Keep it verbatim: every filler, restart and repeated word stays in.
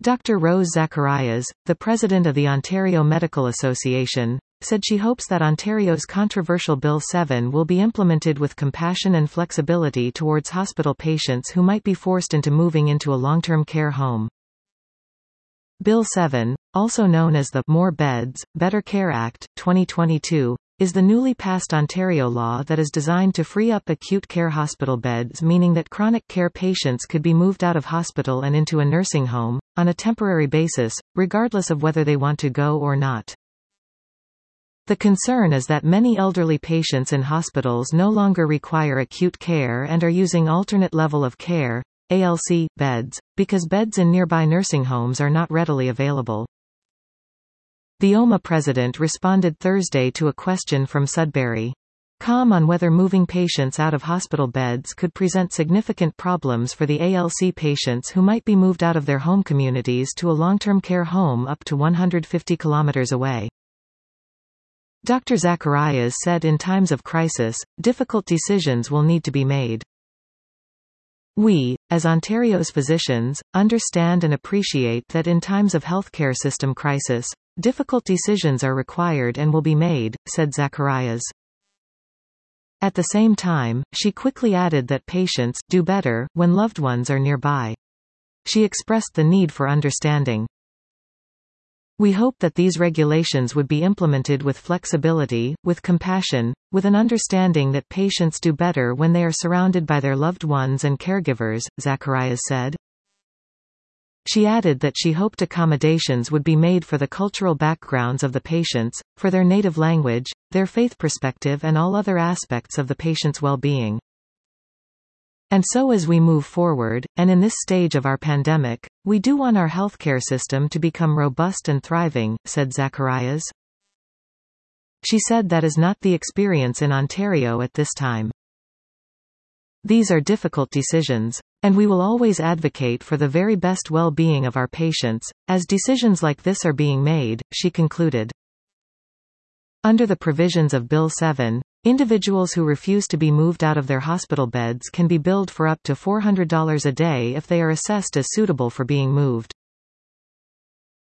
Doctor Rose Zacharias, the president of the Ontario Medical Association, said she hopes that Ontario's controversial Bill seven will be implemented with compassion and flexibility towards hospital patients who might be forced into moving into a long-term care home. Bill seven, also known as the More Beds, Better Care Act, twenty twenty-two, is the newly passed Ontario law that is designed to free up acute care hospital beds, meaning that chronic care patients could be moved out of hospital and into a nursing home, on a temporary basis, regardless of whether they want to go or not. The concern is that many elderly patients in hospitals no longer require acute care and are using alternate level of care, A L C, beds, because beds in nearby nursing homes are not readily available. The O M A president responded Thursday to a question from Sudbury dot com on whether moving patients out of hospital beds could present significant problems for the A L C patients who might be moved out of their home communities to a long-term care home up to one hundred fifty kilometers away. Doctor Zacharias said in times of crisis, difficult decisions will need to be made. We, as Ontario's physicians, understand and appreciate that in times of healthcare system crisis, difficult decisions are required and will be made, said Zacharias. At the same time, she quickly added that patients do better when loved ones are nearby. She expressed the need for understanding. We hope that these regulations would be implemented with flexibility, with compassion, with an understanding that patients do better when they are surrounded by their loved ones and caregivers, Zacharias said. She added that she hoped accommodations would be made for the cultural backgrounds of the patients, for their native language, their faith perspective and all other aspects of the patient's well-being. And so as we move forward, and in this stage of our pandemic, we do want our healthcare system to become robust and thriving, said Zacharias. She said that is not the experience in Ontario at this time. These are difficult decisions, and we will always advocate for the very best well-being of our patients, as decisions like this are being made, she concluded. Under the provisions of Bill seven, individuals who refuse to be moved out of their hospital beds can be billed for up to four hundred dollars a day if they are assessed as suitable for being moved.